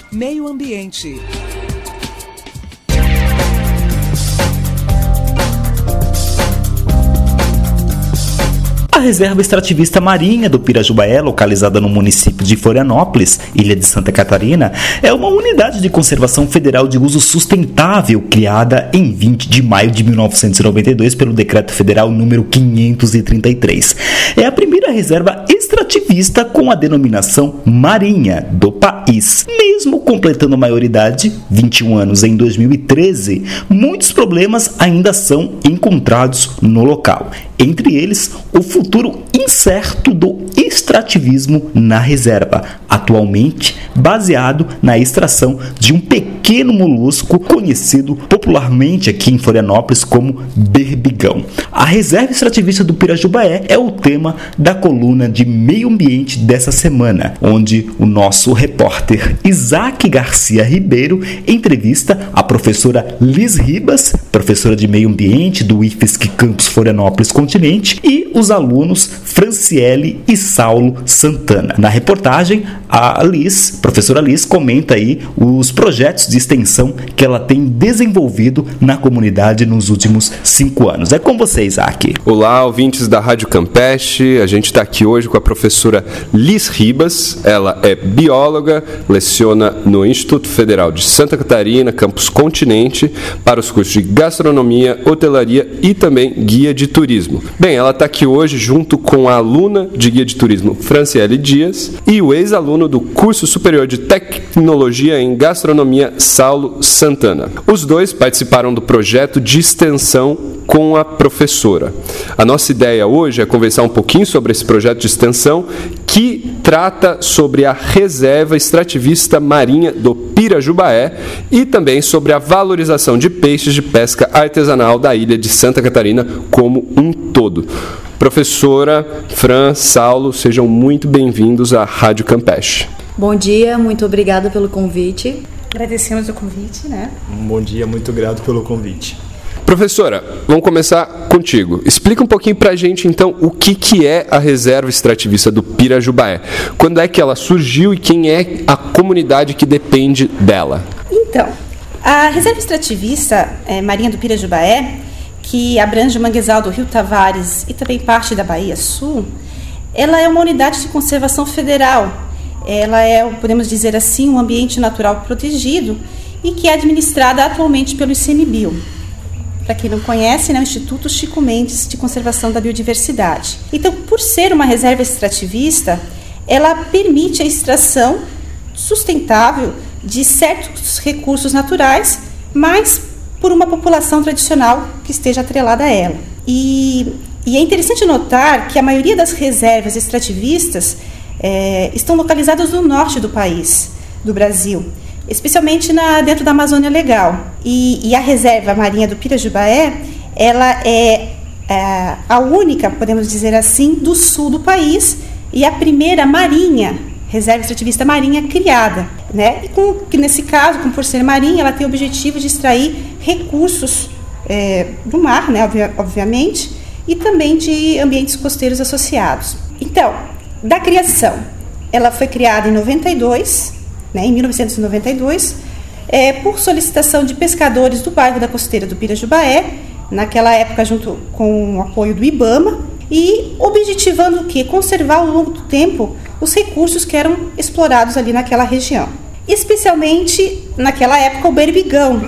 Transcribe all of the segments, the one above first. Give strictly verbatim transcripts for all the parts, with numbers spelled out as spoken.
Meio Ambiente. A Reserva Extrativista Marinha do Pirajubaé, localizada no município de Florianópolis, Ilha de Santa Catarina, é uma unidade de conservação federal de uso sustentável criada em vinte de maio de mil novecentos e noventa e dois pelo Decreto Federal número quinhentos e trinta e três. É a primeira reserva extrativista com a denominação Marinha do país. Mesmo completando a maioridade, vinte e um anos em dois mil e treze, muitos problemas ainda são encontrados no local. Entre eles, o futuro incerto do extrativismo na reserva, atualmente baseado na extração de um pequeno molusco conhecido popularmente aqui em Florianópolis como berbigão. A Reserva Extrativista do Pirajubaé é o tema da coluna de Meio Ambiente dessa semana, onde o nosso repórter Isaac Garcia Ribeiro entrevista a professora Liz Ribas, professora de Meio Ambiente do I F S C Campus Florianópolis Continente, e os alunos Franciele e Saulo Santana. Na reportagem, a Liz, professora Liz, comenta aí os projetos de extensão que ela tem desenvolvido na comunidade nos últimos cinco anos. É com você, Isaac. Olá, ouvintes da Rádio Campeche. A gente está aqui hoje com a professora Liz Ribas. Ela é bióloga, leciona no Instituto Federal de Santa Catarina, Campus Continente, para os cursos de gastronomia, hotelaria e também guia de turismo. Bem, ela está aqui hoje junto com a aluna de guia de turismo Franciele Dias e o ex-aluno do curso superior de tecnologia em gastronomia Saulo Santana. Os dois participaram do projeto de extensão com a professora. A nossa ideia hoje é conversar um pouquinho sobre esse projeto de extensão que trata sobre a Reserva Extrativista Marinha do Pirajubaé e também sobre a valorização de peixes de pesca artesanal da ilha de Santa Catarina como um todo. Professora Fran, Saulo, sejam muito bem-vindos à Rádio Campeche. Bom dia, muito obrigada pelo convite. Agradecemos o convite, né? Um bom dia, muito grato pelo convite. Professora, vamos começar contigo. Explica um pouquinho pra gente, então, o que, que é a Reserva Extrativista do Pirajubaé. Quando é que ela surgiu e quem é a comunidade que depende dela? Então, a Reserva Extrativista é, Marinha do Pirajubaé, que abrange o manguezal do Rio Tavares e também parte da Bahia Sul, ela é uma unidade de conservação federal. Ela é, podemos dizer assim, um ambiente natural protegido e que é administrada atualmente pelo ICMBio. Para quem não conhece, né, o Instituto Chico Mendes de Conservação da Biodiversidade. Então, por ser uma reserva extrativista, ela permite a extração sustentável de certos recursos naturais, mas por uma população tradicional que esteja atrelada a ela. E, e é interessante notar que a maioria das reservas extrativistas é, estão localizadas no norte do país, do Brasil, especialmente na, dentro da Amazônia Legal. E, e a Reserva Marinha do Pirajubaé, ela é, é a única, podemos dizer assim, do sul do país e a primeira marinha, Reserva Extrativista Marinha criada, né? E com, que nesse caso, como por ser marinha, ela tem o objetivo de extrair recursos é, do mar, né, obvia, obviamente, e também de ambientes costeiros associados. Então, da criação, ela foi criada em noventa e dois, né, em mil novecentos e noventa e dois, é, por solicitação de pescadores do bairro da Costeira do Pirajubaé, naquela época junto com o apoio do IBAMA, e objetivando o quê? Conservar ao longo do tempo os recursos que eram explorados ali naquela região. Especialmente naquela época o berbigão,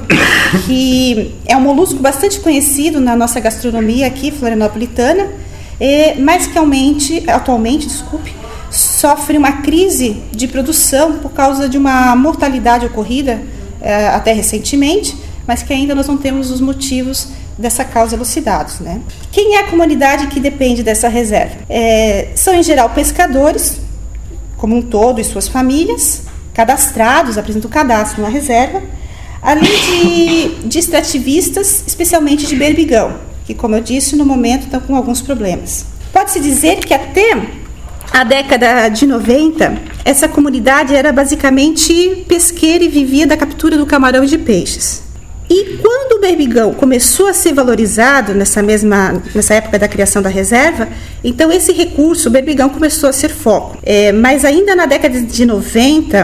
que é um molusco bastante conhecido na nossa gastronomia aqui florianopolitana, é, mas que atualmente, atualmente desculpe, sofre uma crise de produção por causa de uma mortalidade ocorrida é, até recentemente, mas que ainda nós não temos os motivos dessa causa elucidados, né? Quem é a comunidade que depende dessa reserva? É, são em geral pescadores, como um todo, e suas famílias, cadastrados, apresentam cadastro na reserva, além de, de extrativistas, especialmente de berbigão, que, como eu disse, no momento estão com alguns problemas. Pode-se dizer que até a década de noventa, essa comunidade era basicamente pesqueira e vivia da captura do camarão e de peixes. E quando o berbigão começou a ser valorizado nessa mesma nessa época da criação da reserva, então esse recurso, o berbigão, começou a ser foco. É, mas ainda na década de noventa,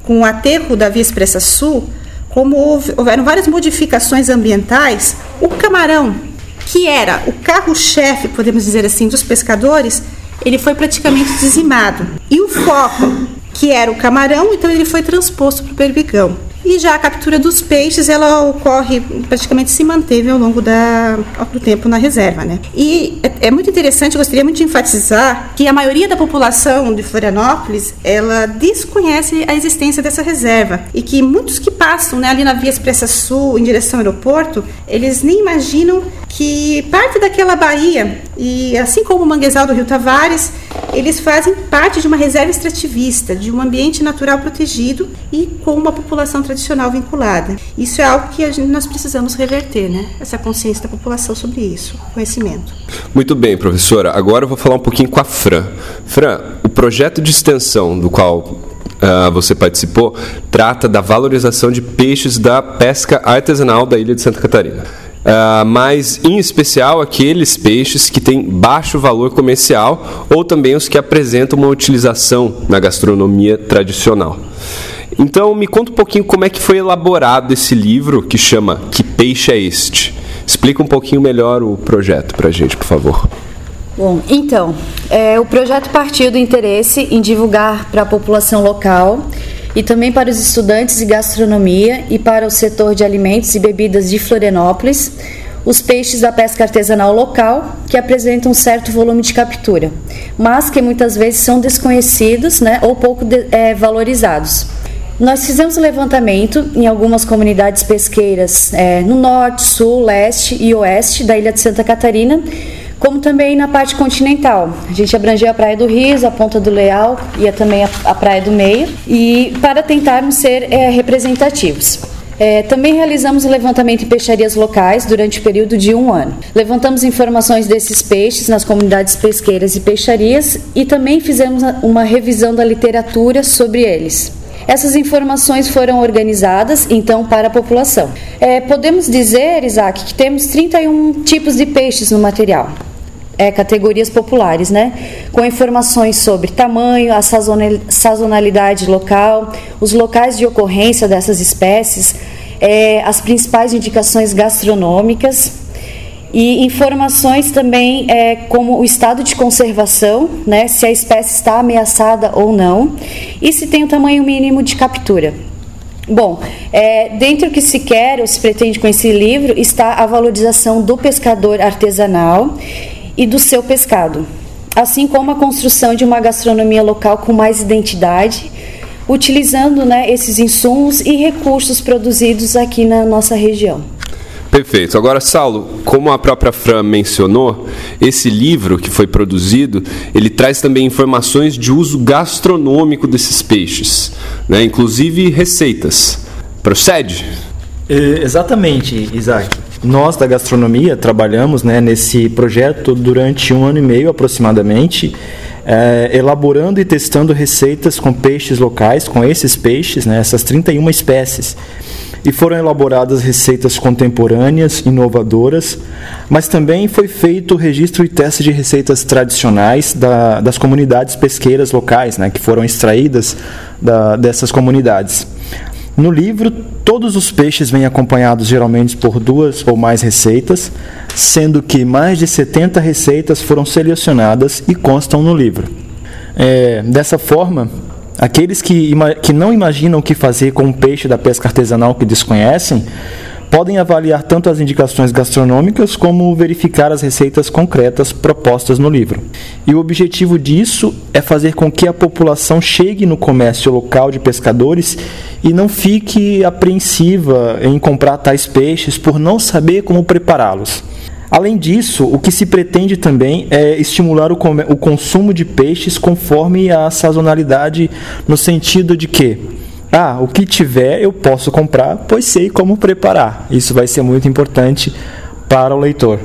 com o aterro da Via Expressa Sul, como houve, houveram várias modificações ambientais, o camarão, que era o carro-chefe, podemos dizer assim, dos pescadores, ele foi praticamente dizimado. E o foco, que era o camarão, então ele foi transposto para o berbigão. E já a captura dos peixes, ela ocorre, praticamente se manteve ao longo da, do tempo na reserva, né? E é, é muito interessante, eu gostaria muito de enfatizar que a maioria da população de Florianópolis, ela desconhece a existência dessa reserva. E que muitos que passam, né, ali na Via Expressa Sul, em direção ao aeroporto, eles nem imaginam que parte daquela baía, e assim como o manguezal do Rio Tavares, eles fazem parte de uma reserva extrativista, de um ambiente natural protegido e com uma população tradicional vinculada. Isso é algo que a gente, nós precisamos reverter, né? Essa consciência da população sobre isso, conhecimento. Muito bem, professora. Agora eu vou falar um pouquinho com a Fran. Fran, o projeto de extensão do qual Uh, você participou, trata da valorização de peixes da pesca artesanal da ilha de Santa Catarina. Uh, mas, em especial, aqueles peixes que têm baixo valor comercial ou também os que apresentam uma utilização na gastronomia tradicional. Então, me conta um pouquinho como é que foi elaborado esse livro que chama Que Peixe é Este? Explica um pouquinho melhor o projeto para a gente, por favor. Bom, então, é, o projeto partiu do interesse em divulgar para a população local e também para os estudantes de gastronomia e para o setor de alimentos e bebidas de Florianópolis, os peixes da pesca artesanal local que apresentam um certo volume de captura, mas que muitas vezes são desconhecidos, né, ou pouco de, é, valorizados. Nós fizemos um levantamento em algumas comunidades pesqueiras é, no norte, sul, leste e oeste da ilha de Santa Catarina, como também na parte continental. A gente abrangeu a Praia do Riso, a Ponta do Leal e também a, a Praia do Meio, e para tentarmos ser é, representativos. É, também realizamos o levantamento em peixarias locais durante o período de um ano. Levantamos informações desses peixes nas comunidades pesqueiras e peixarias e também fizemos uma revisão da literatura sobre eles. Essas informações foram organizadas, então, para a população. É, podemos dizer, Isaac, que temos trinta e um tipos de peixes no material. É, categorias populares, né? Com informações sobre tamanho, a sazonalidade local, os locais de ocorrência dessas espécies, é, as principais indicações gastronômicas e informações também é, como o estado de conservação, né, se a espécie está ameaçada ou não, e se tem o tamanho mínimo de captura. Bom, é, dentro do que se quer ou se pretende com esse livro está a valorização do pescador artesanal e do seu pescado, assim como a construção de uma gastronomia local com mais identidade, utilizando, né, esses insumos e recursos produzidos aqui na nossa região. Perfeito. Agora, Saulo, como a própria Fran mencionou, esse livro que foi produzido, ele traz também informações de uso gastronômico desses peixes, né? Inclusive receitas. Procede? É, exatamente, Isaac. Nós da gastronomia trabalhamos, né, nesse projeto durante um ano e meio aproximadamente, é, elaborando e testando receitas com peixes locais, com esses peixes, né, essas trinta e uma espécies. E foram elaboradas receitas contemporâneas, inovadoras, mas também foi feito o registro e teste de receitas tradicionais da, das comunidades pesqueiras locais, né, que foram extraídas da, dessas comunidades. No livro, todos os peixes vêm acompanhados geralmente por duas ou mais receitas, sendo que mais de setenta receitas foram selecionadas e constam no livro. É, dessa forma, aqueles que, que não imaginam o que fazer com um peixe da pesca artesanal que desconhecem, podem avaliar tanto as indicações gastronômicas como verificar as receitas concretas propostas no livro. E o objetivo disso é fazer com que a população chegue no comércio local de pescadores e não fique apreensiva em comprar tais peixes por não saber como prepará-los. Além disso, o que se pretende também é estimular o, com- o consumo de peixes conforme a sazonalidade, no sentido de que, ah, o que tiver eu posso comprar, pois sei como preparar. Isso vai ser muito importante para o leitor.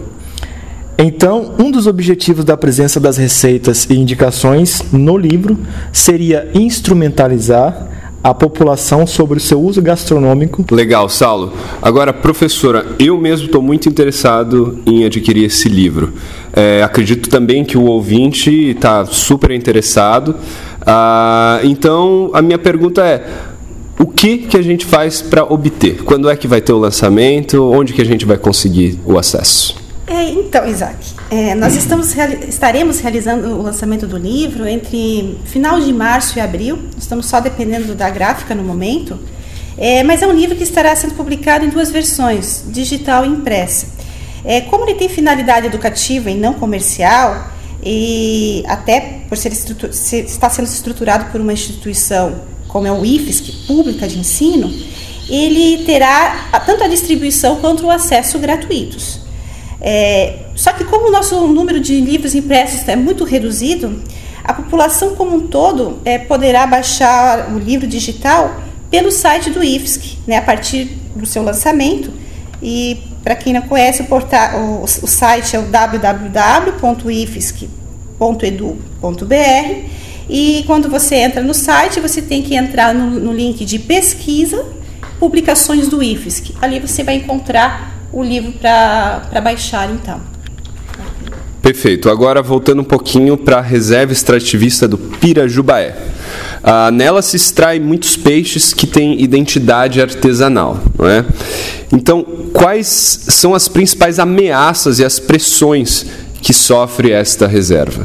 Então, um dos objetivos da presença das receitas e indicações no livro seria instrumentalizar a população sobre o seu uso gastronômico. Legal, Saulo. Agora, professora, eu mesmo estou muito interessado em adquirir esse livro. É, acredito também que o ouvinte está super interessado. Ah, então, a minha pergunta é, o que, que a gente faz para obter? Quando é que vai ter o lançamento? Onde que a gente vai conseguir o acesso? É, então, Isaac, é, nós estamos, estaremos realizando o lançamento do livro entre final de março e abril. Estamos só dependendo da gráfica no momento. É, mas é um livro que estará sendo publicado em duas versões, digital e impressa. É, como ele tem finalidade educativa e não comercial, e até por ser, ser está sendo estruturado por uma instituição como é o I F S C, pública de ensino, ele terá tanto a distribuição quanto o acesso gratuitos. É, só que como o nosso número de livros impressos é muito reduzido, a população como um todo é, poderá baixar o livro digital pelo site do I F S C, né, a partir do seu lançamento. E para quem não conhece, o, portal, o, o site é o w w w ponto i f s c ponto e d u ponto b r, e quando você entra no site, você tem que entrar no, no link de pesquisa, publicações do I F S C. Ali você vai encontrar o livro para baixar, então. Perfeito. Agora, voltando um pouquinho para a reserva extrativista do Pirajubaé. Ah, nela se extrai muitos peixes que têm identidade artesanal, não é? Então, quais são as principais ameaças e as pressões que sofre esta reserva?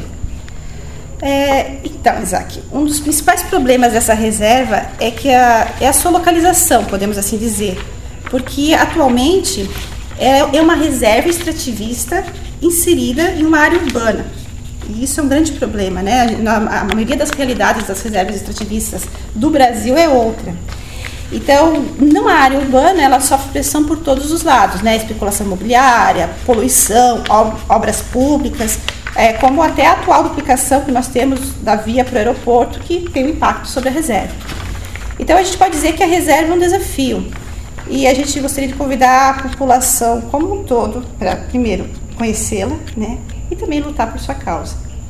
É, então, Isaac, um dos principais problemas dessa reserva é que a, é a sua localização, podemos assim dizer, porque atualmente é, é uma reserva extrativista inserida em uma área urbana. E isso é um grande problema, né? A, a maioria das realidades das reservas extrativistas do Brasil é outra. Então, numa área urbana, ela sofre pressão por todos os lados, né? Especulação imobiliária, poluição, ob- obras públicas, é, como até a atual duplicação que nós temos da via para o aeroporto, que tem um impacto sobre a reserva. Então, a gente pode dizer que a reserva é um desafio. E a gente gostaria de convidar a população como um todo para, primeiro, conhecê-la, né? E também lutar por sua causa.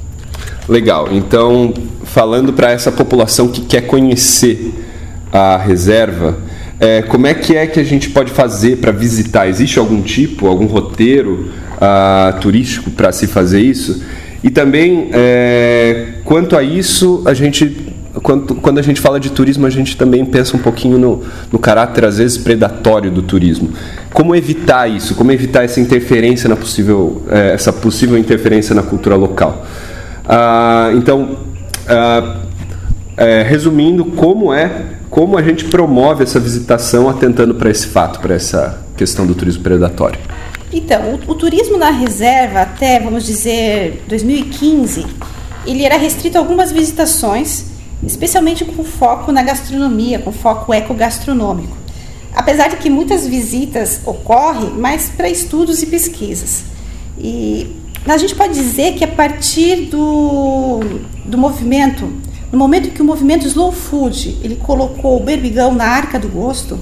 Legal. Então, falando para essa população que quer conhecer a reserva, é, como é que é que a gente pode fazer para visitar? Existe algum tipo, algum roteiro uh, turístico para se fazer isso? E também, é, quanto a isso, a gente, quando, quando a gente fala de turismo, a gente também pensa um pouquinho no, no caráter, às vezes, predatório do turismo. Como evitar isso? Como evitar essa interferência na possível, é, essa possível interferência na cultura local? Ah, então, ah, é, resumindo, como é, como a gente promove essa visitação atentando para esse fato, para essa questão do turismo predatório? Então, o, o turismo na reserva, até, vamos dizer, dois mil e quinze, ele era restrito a algumas visitações, especialmente com foco na gastronomia, com foco ecogastronômico. Apesar de que muitas visitas ocorrem, mas para estudos e pesquisas. E a gente pode dizer que a partir do, do movimento, no momento em que o movimento Slow Food ele colocou o berbigão na arca do gosto,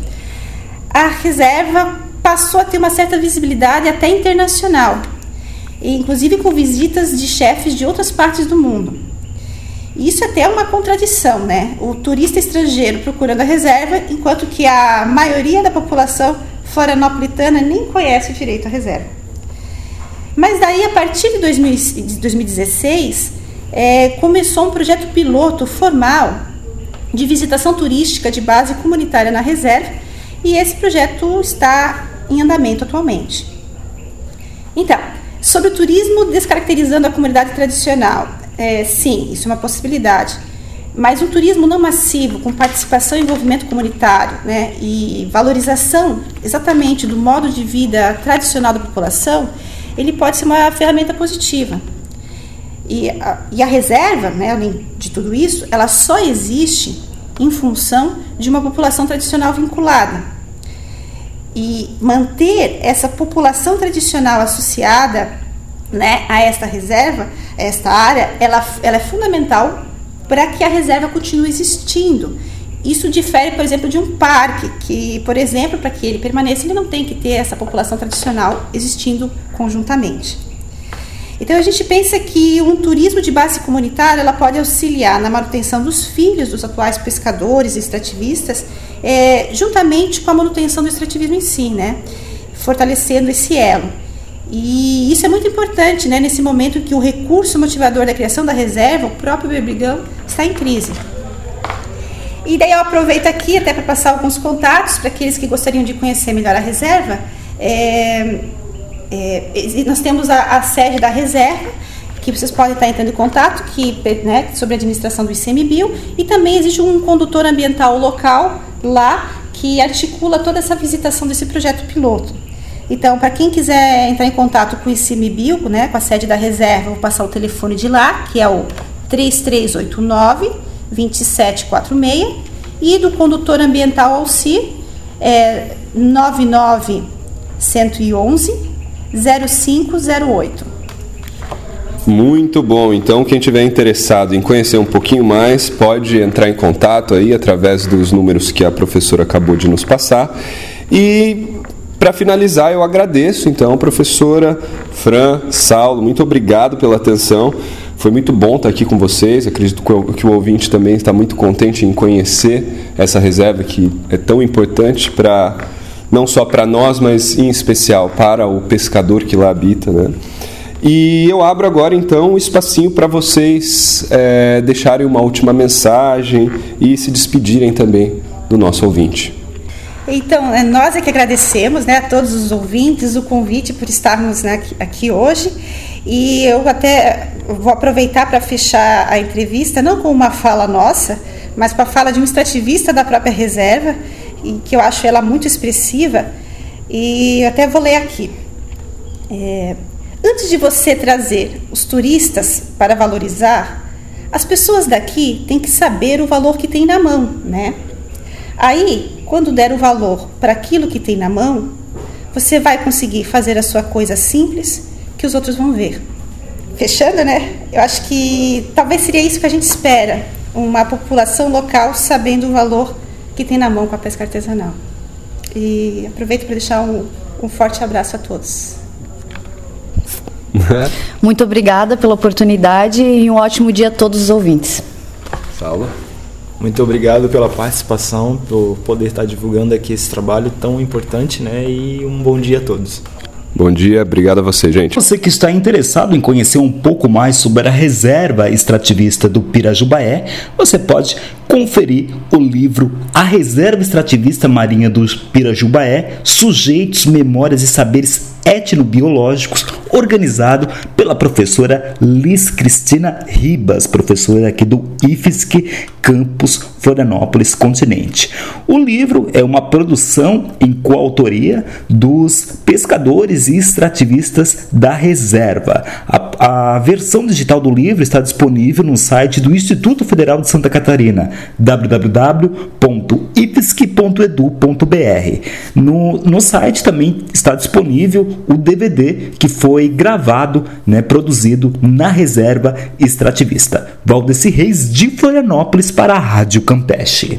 a reserva passou a ter uma certa visibilidade até internacional, e inclusive com visitas de chefes de outras partes do mundo. Isso até é uma contradição, né? O turista estrangeiro procurando a reserva, enquanto que a maioria da população florianopolitana nem conhece direito a reserva. Mas daí, a partir de dois mil e dezesseis, é, começou um projeto piloto formal de visitação turística de base comunitária na reserva, e esse projeto está em andamento atualmente. Então, sobre o turismo descaracterizando a comunidade tradicional, É, sim, isso é uma possibilidade, mas um turismo não massivo, com participação e envolvimento comunitário, né, e valorização exatamente do modo de vida tradicional da população, ele pode ser uma ferramenta positiva. E a, e a reserva, né, além de tudo isso, ela só existe em função de uma população tradicional vinculada. E manter essa população tradicional associada, né, a esta reserva, a esta área, ela, ela é fundamental para que a reserva continue existindo. Isso difere, por exemplo, de um parque, que, por exemplo, para que ele permaneça, ele não tem que ter essa população tradicional existindo conjuntamente. Então, a gente pensa que um turismo de base comunitária ela pode auxiliar na manutenção dos filhos dos atuais pescadores e extrativistas, é, juntamente com a manutenção do extrativismo em si, né, fortalecendo esse elo. E isso é muito importante, né, nesse momento em que o recurso motivador da criação da reserva, o próprio berbigão, está em crise. E daí eu aproveito aqui até para passar alguns contatos para aqueles que gostariam de conhecer melhor a reserva. É, é, nós temos a, a sede da reserva, que vocês podem estar entrando em contato, que, né, sobre a administração do ICMBio, e também existe um condutor ambiental local lá que articula toda essa visitação desse projeto piloto. Então, para quem quiser entrar em contato com o ICMBio, né, com a sede da reserva, vou passar o telefone de lá, que é o três três oito nove, dois sete quatro seis, e do condutor ambiental Alci, é nove nove um um um, zero cinco zero oito. Muito bom, então quem tiver interessado em conhecer um pouquinho mais, pode entrar em contato aí através dos números que a professora acabou de nos passar. E para finalizar, eu agradeço então, professora Fran, Saulo, muito obrigado pela atenção. Foi muito bom estar aqui com vocês. Acredito que o ouvinte também está muito contente em conhecer essa reserva que é tão importante para não só para nós, mas em especial para o pescador que lá habita, né? E eu abro agora então um espacinho para vocês é, deixarem uma última mensagem e se despedirem também do nosso ouvinte. Então, nós é que agradecemos, né, a todos os ouvintes o convite por estarmos, né, aqui, aqui hoje. E eu até vou aproveitar para fechar a entrevista, não com uma fala nossa, mas com a fala de um extrativista da própria reserva, e que eu acho ela muito expressiva, e eu até vou ler aqui. É, antes de você trazer os turistas para valorizar, as pessoas daqui têm que saber o valor que tem na mão, né? Aí, quando der o valor para aquilo que tem na mão, você vai conseguir fazer a sua coisa simples que os outros vão ver. Fechando, né? Eu acho que talvez seria isso que a gente espera, uma população local sabendo o valor que tem na mão com a pesca artesanal. E aproveito para deixar um, um forte abraço a todos. Muito obrigada pela oportunidade e um ótimo dia a todos os ouvintes. Saulo? Muito obrigado pela participação, por poder estar divulgando aqui esse trabalho tão importante, né? E um bom dia a todos. Bom dia, obrigado a você, gente. Você que está interessado em conhecer um pouco mais sobre a reserva extrativista do Pirajubaé, você pode conferir o livro A Reserva Extrativista Marinha do Pirajubaé, Sujeitos, Memórias e Saberes Etnobiológicos, organizado pela professora Liz Cristina Ribas, professora aqui do I F S C Campus Florianópolis Continente. O livro é uma produção em coautoria dos pescadores e extrativistas da reserva. A, a versão digital do livro está disponível no site do Instituto Federal de Santa Catarina, w w w ponto i f s c ponto e d u ponto b r. No, no site também está disponível o D V D que foi gravado, né, produzido na reserva extrativista. Valdeci Reis, de Florianópolis, para a Rádio Campeche.